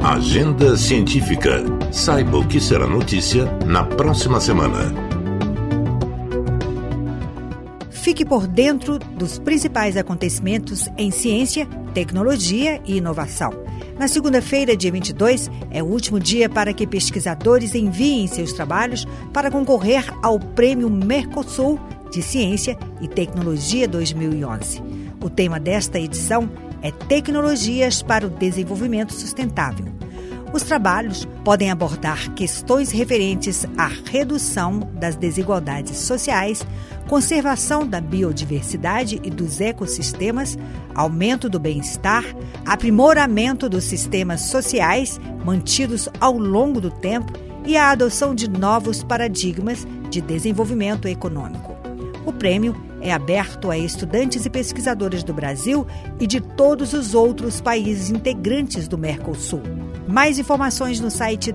Agenda Científica. Saiba o que será notícia na próxima semana. Fique por dentro dos principais acontecimentos em ciência, tecnologia e inovação. Na segunda-feira, dia 22, é o último dia para que pesquisadores enviem seus trabalhos para concorrer ao Prêmio Mercosul de Ciência e Tecnologia 2011. O tema desta edição é Tecnologias para o Desenvolvimento Sustentável. Os trabalhos podem abordar questões referentes à redução das desigualdades sociais, conservação da biodiversidade e dos ecossistemas, aumento do bem-estar, aprimoramento dos sistemas sociais mantidos ao longo do tempo e a adoção de novos paradigmas de desenvolvimento econômico. O prêmio é aberto a estudantes e pesquisadores do Brasil e de todos os outros países integrantes do Mercosul. Mais informações no site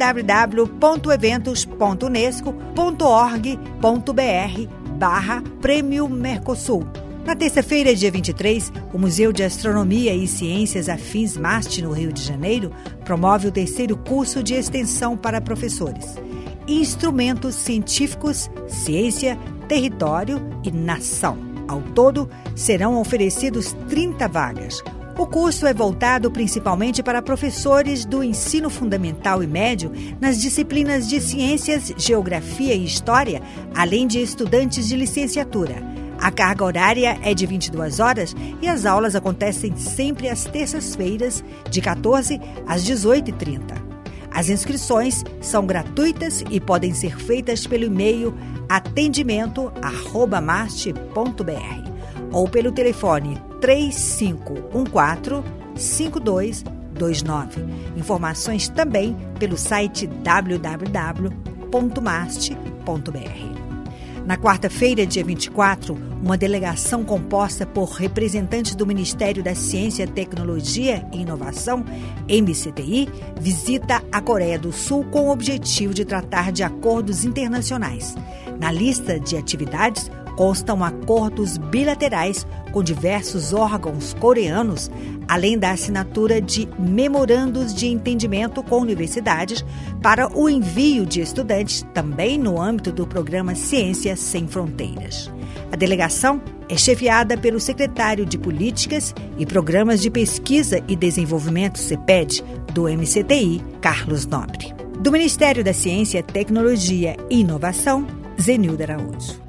www.eventos.unesco.org.br/Prêmio Mercosul. Na terça-feira, dia 23, o Museu de Astronomia e Ciências Afins MAST, no Rio de Janeiro, promove o terceiro curso de extensão para professores. Instrumentos científicos, ciência, território e nação. Ao todo, serão oferecidos 30 vagas. O curso é voltado principalmente para professores do ensino fundamental e médio nas disciplinas de ciências, geografia e história, além de estudantes de licenciatura. A carga horária é de 22 horas e as aulas acontecem sempre às terças-feiras, de 14 às 18h30. As inscrições são gratuitas e podem ser feitas pelo e-mail atendimento@mast.br ou pelo telefone 3514-5229. Informações também pelo site www.mast.br. Na quarta-feira, dia 24, uma delegação composta por representantes do Ministério da Ciência, Tecnologia e Inovação, MCTI, visita a Coreia do Sul com o objetivo de tratar de acordos internacionais. Na lista de atividades constam acordos bilaterais com diversos órgãos coreanos, além da assinatura de memorandos de entendimento com universidades para o envio de estudantes também no âmbito do programa Ciência Sem Fronteiras. A delegação é chefiada pelo secretário de Políticas e Programas de Pesquisa e Desenvolvimento, CEPED, do MCTI, Carlos Nobre. Do Ministério da Ciência, Tecnologia e Inovação, Zenilda Araújo.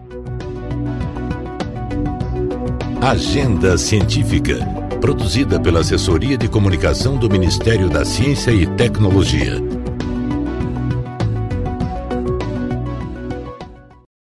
Agenda Científica, produzida pela Assessoria de Comunicação do Ministério da Ciência e Tecnologia.